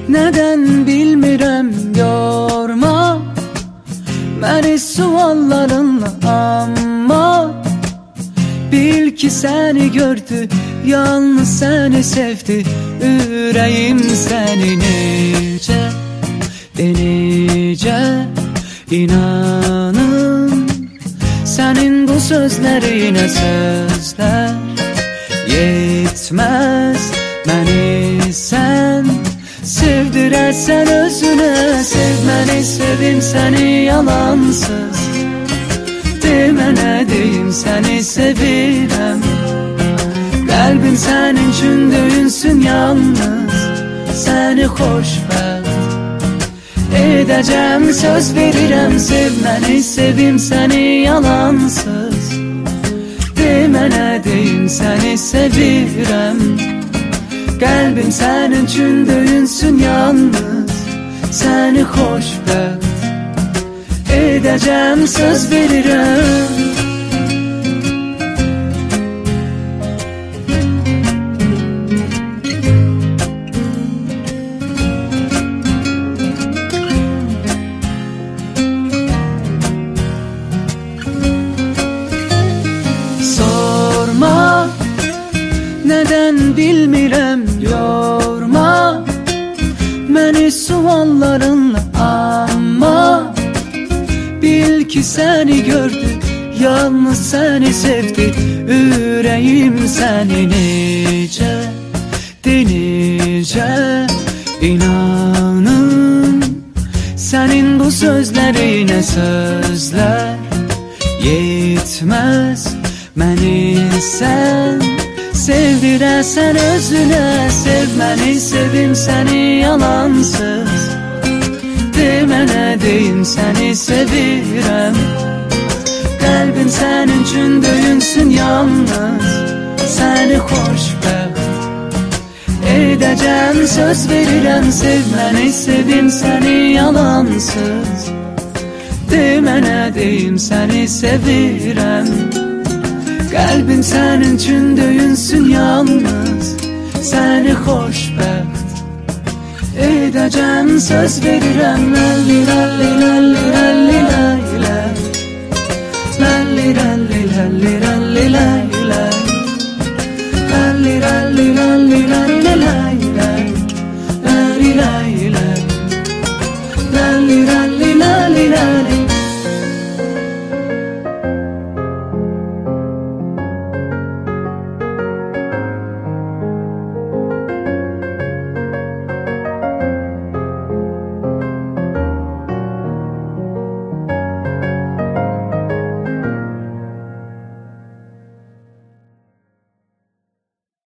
Nədən bilmirəm, yorma məni suallarınla, amma bil ki səni gördü, yalnız səni sevdi ürəyim. Səni necə, necə inanım sənin bu sözlərinə, sözlər yetməz məni sən sevdirəsən özünə. Sevməni, sevim səni yalansız, demə nə deyim, səni sevirəm. Qəlbim sənin üçün döyünsün yalnız, səni xoşbəxt edəcəm, söz verirəm. Sevməni, sevim səni yalansız, demə nə deyim, səni sevirəm. Qəlbim sənin üçün döyünsün yalnız, səni xoşbəxt edəcəm, söz verirəm. Sorma, nədən bilmirəm, yorma məni suallarınla, amma bil ki səni gördü, yalnız səni sevdi ürəyim. Səni necə, necə inanım sənin bu sözlərinə, sözlər yetməz məni sən sevdirəsən özünə. Sevməni, sevim səni yalansız, demə nə deyim, səni sevirəm. Qəlbim sənin üçün döyünsün yalnız, səni xoşbəxt edəcəm, söz verirəm. Sevməni, sevim səni yalansız, demə nə deyim, səni sevirəm. Qəlbim sənin üçün döyünsün yalnız, səni xoşbəxt edəcəm, söz verirəm. Lalli lalli lalli lalli lalli lalli lalli lalli lalli.